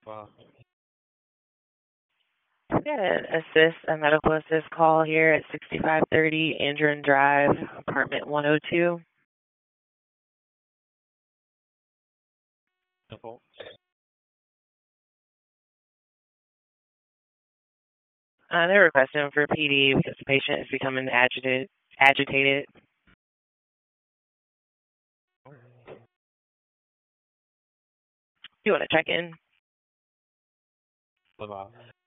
Wow. Yeah, a medical assist call here at 6530 Andron Drive, apartment 102. Simple. They're requesting for PD because the patient is becoming agitated. You want to check in? Wow.